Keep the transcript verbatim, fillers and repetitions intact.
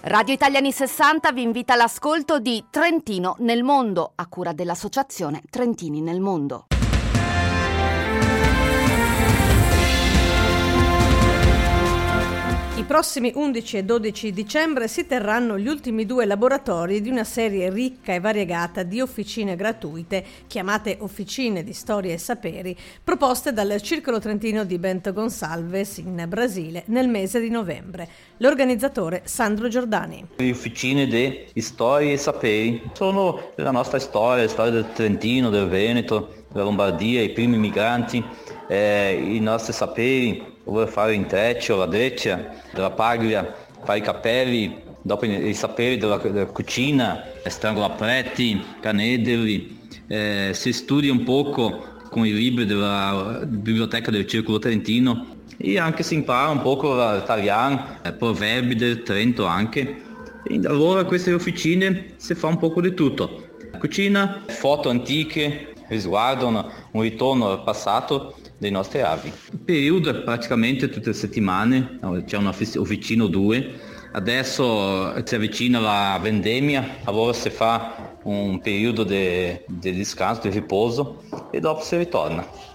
Radio Italia Anni sessanta vi invita all'ascolto di Trentino nel mondo, a cura dell'associazione Trentini nel Mondo. I prossimi undici e dodici dicembre si terranno gli ultimi due laboratori di una serie ricca e variegata di officine gratuite, chiamate Officine di Storia e Saperi, proposte dal Circolo Trentino di Bento Gonçalves in Brasile nel mese di novembre. L'organizzatore Sandro Giordani. Le officine di Storia e Saperi sono la nostra storia, la storia del Trentino, del Veneto, della Lombardia, i primi migranti, eh, i nostri saperi, ovvero fare l'intreccio, la breccia, della paglia, fare i capelli, dopo i saperi della, della cucina, strangolapretti, canederli. Eh, si studia un poco con i libri della biblioteca del Circolo Trentino e anche si impara un poco l'italiano, eh, proverbi del Trento anche. E allora a queste officine si fa un poco di tutto. Cucina, foto antiche, risguardano un ritorno al passato dei nostri avi. Il periodo è praticamente tutte le settimane, c'è una officina o due. Adesso si avvicina la vendemmia, allora si fa un periodo di descanso, di riposo e dopo si ritorna.